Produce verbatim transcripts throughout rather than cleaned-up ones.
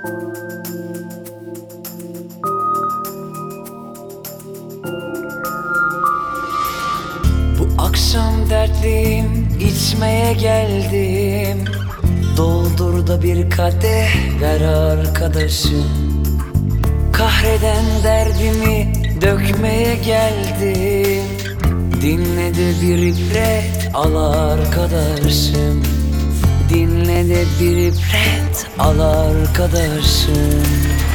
Bu akşam dertliyim, içmeye geldim. Doldur da bir kadeh ver arkadaşım. Kahreden derdimi dökmeye geldim. Dinle de bir ibret al arkadaşım. Dinle de bir ibret al arkadaşım.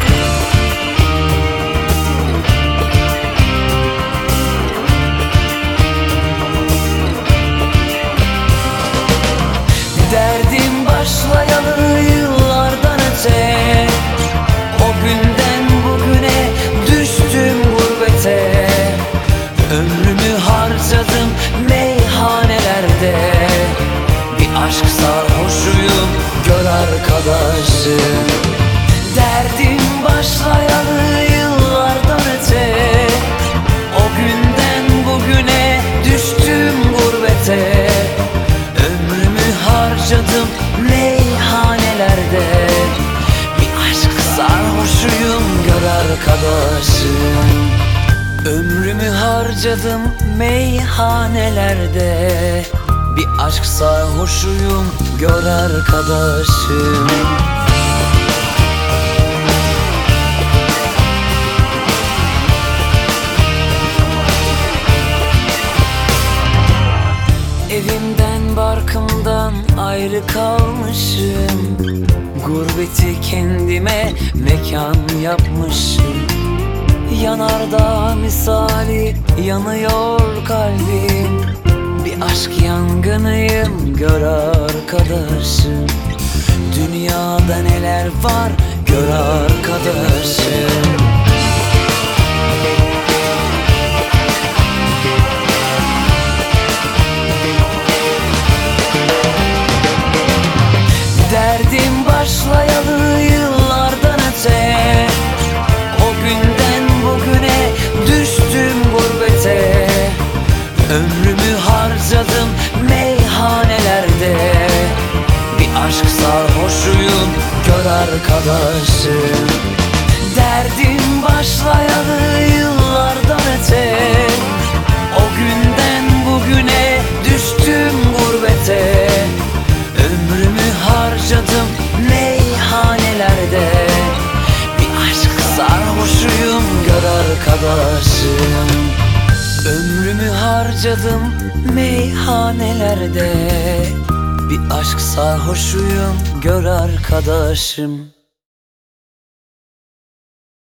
Derdim başlayalı yıllardan öte. O günden bugüne düştüm gurbete. Ömrümü harcadım meyhanelerde. Bir aşk sarhoşuyum gör arkadaşım. Derdim başlayalı yıllardan öte. O günden bugüne düştüm gurbete. Ömrümü harcadım meyhanelerde. Bir aşk sarhoşuyum gör arkadaşım. Ömrümü harcadım meyhanelerde. Bir aşk sarhoşuyum gör arkadaşım. Evimden barkımdan ayrı kalmışım. Gurbeti kendime mekan yapmışım. Yanardağ misali yanıyor kalbim. Bir aşk yangınıyım gör arkadaşım. Dünyada neler var gör arkadaşım. Derdim başlayalı yıllardan öte. O günden bugüne düştüm gurbete. Ömrümü harcadım meyhanelerde. Bir aşk sarhoşuyum gör arkadaşım. Derdim başlayalı yıllardan öte. O günden bugüne düştüm gurbete. Ömrümü harcadım meyhanelerde. Bir aşk sarhoşuyum gör arkadaşım. Ömrümü harcadım meyhanelerde. Bir aşk sarhoşuyum gör arkadaşım.